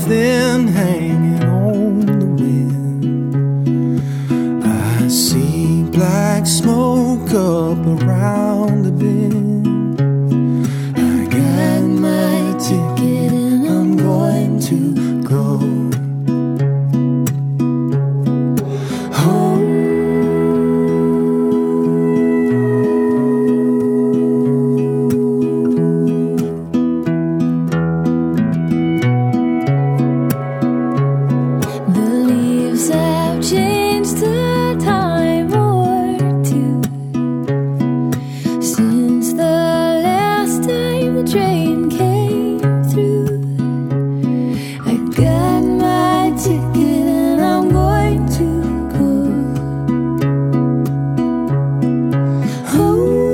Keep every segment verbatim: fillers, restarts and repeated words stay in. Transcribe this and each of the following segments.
something hanging on the wind. I see black smoke up around the bend. I got my ticket and I'm going to go home. Changed a time or two since the last time the train came through. I got my ticket and I'm going to go home.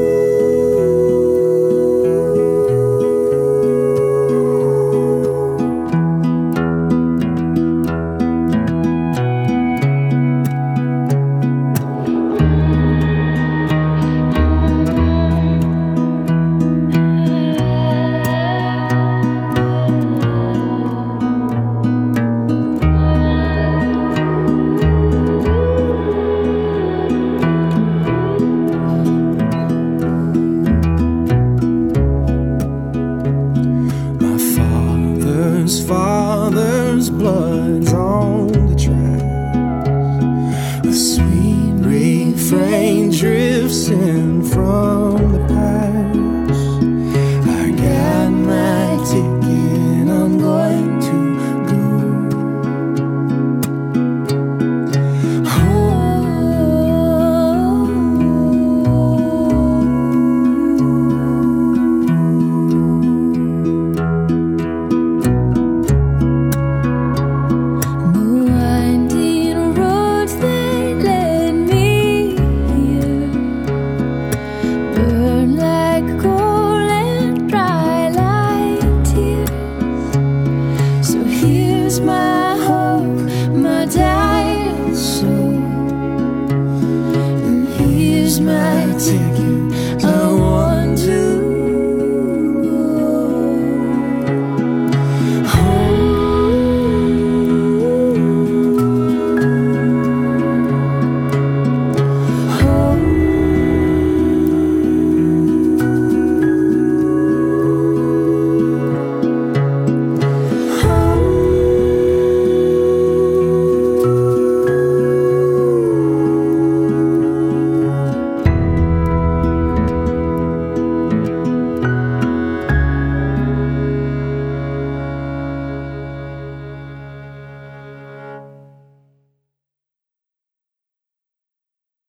Father's father's blood's on the track. A sweet refrain drifts in from the past. I got my ticket and I'm going to go my hope, my dying soul, and here's my tears.